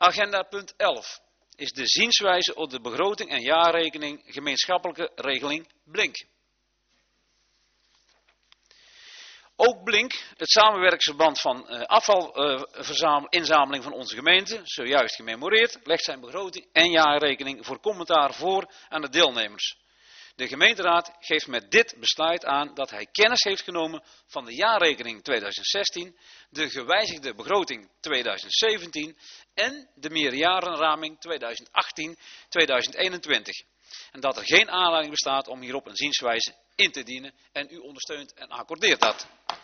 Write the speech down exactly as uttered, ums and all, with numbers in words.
Agenda punt elf is de zienswijze op de begroting en jaarrekening gemeenschappelijke regeling Blink. Ook Blink, het samenwerkingsverband van uh, afvalinzameling van onze gemeente, zojuist gememoreerd, legt zijn begroting en jaarrekening voor commentaar voor aan de deelnemers. De gemeenteraad geeft met dit besluit aan dat hij kennis heeft genomen van de jaarrekening tweeduizend zestien, de gewijzigde begroting tweeduizend zeventien en de meerjarenraming tweeduizend achttien tot tweeduizend eenentwintig. En dat er geen aanleiding bestaat om hierop een zienswijze in te dienen en u ondersteunt en accordeert dat.